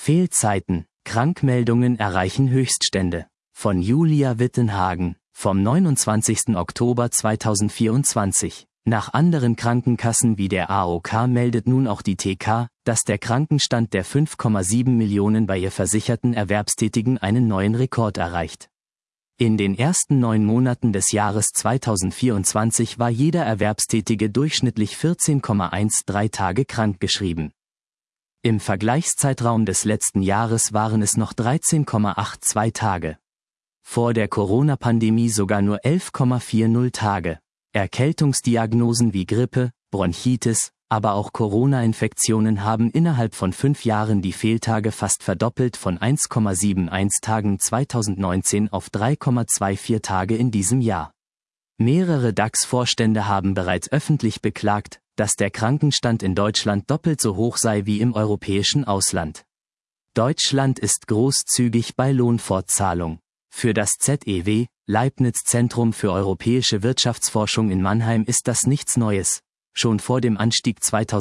Fehlzeiten, Krankmeldungen erreichen Höchststände. Von Julia Wittenhagen, vom 29. Oktober 2024. Nach anderen Krankenkassen wie der AOK meldet nun auch die TK, dass der Krankenstand der 5,7 Millionen bei ihr versicherten Erwerbstätigen einen neuen Rekord erreicht. In den ersten 9 Monaten des Jahres 2024 war jeder Erwerbstätige durchschnittlich 14,13 Tage krankgeschrieben. Im Vergleichszeitraum des letzten Jahres waren es noch 13,82 Tage. Vor der Corona-Pandemie sogar nur 11,40 Tage. Erkältungsdiagnosen wie Grippe, Bronchitis, aber auch Corona-Infektionen haben innerhalb von 5 Jahren die Fehltage fast verdoppelt von 1,71 Tagen 2019 auf 3,24 Tage in diesem Jahr. Mehrere DAX-Vorstände haben bereits öffentlich beklagt, dass der Krankenstand in Deutschland doppelt so hoch sei wie im europäischen Ausland. Deutschland ist großzügig bei Lohnfortzahlung. Für das ZEW, Leibniz Zentrum für Europäische Wirtschaftsforschung in Mannheim, ist das nichts Neues. Schon vor dem Anstieg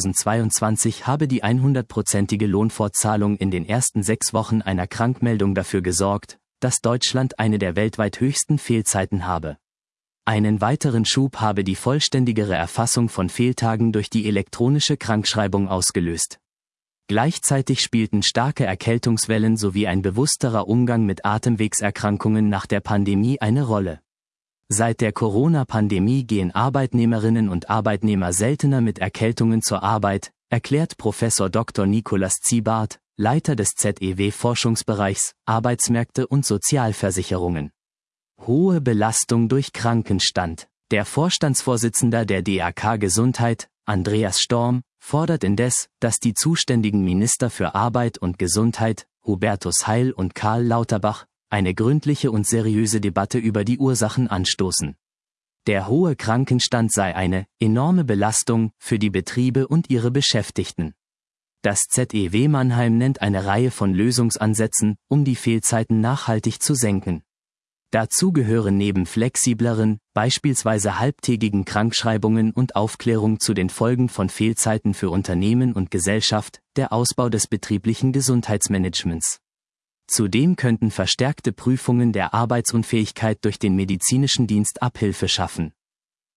2022 habe die 100-prozentige Lohnfortzahlung in den ersten 6 Wochen einer Krankmeldung dafür gesorgt, dass Deutschland eine der weltweit höchsten Fehlzeiten habe. Einen weiteren Schub habe die vollständigere Erfassung von Fehltagen durch die elektronische Krankschreibung ausgelöst. Gleichzeitig spielten starke Erkältungswellen sowie ein bewussterer Umgang mit Atemwegserkrankungen nach der Pandemie eine Rolle. Seit der Corona-Pandemie gehen Arbeitnehmerinnen und Arbeitnehmer seltener mit Erkältungen zur Arbeit, erklärt Professor Dr. Nicolas Ziebart, Leiter des ZEW-Forschungsbereichs, Arbeitsmärkte und Sozialversicherungen. Hohe Belastung durch Krankenstand. Der Vorstandsvorsitzender der DAK Gesundheit, Andreas Storm, fordert indes, dass die zuständigen Minister für Arbeit und Gesundheit, Hubertus Heil und Karl Lauterbach, eine gründliche und seriöse Debatte über die Ursachen anstoßen. Der hohe Krankenstand sei eine enorme Belastung für die Betriebe und ihre Beschäftigten. Das ZEW Mannheim nennt eine Reihe von Lösungsansätzen, um die Fehlzeiten nachhaltig zu senken. Dazu gehören neben flexibleren, beispielsweise halbtägigen Krankschreibungen und Aufklärung zu den Folgen von Fehlzeiten für Unternehmen und Gesellschaft, der Ausbau des betrieblichen Gesundheitsmanagements. Zudem könnten verstärkte Prüfungen der Arbeitsunfähigkeit durch den medizinischen Dienst Abhilfe schaffen.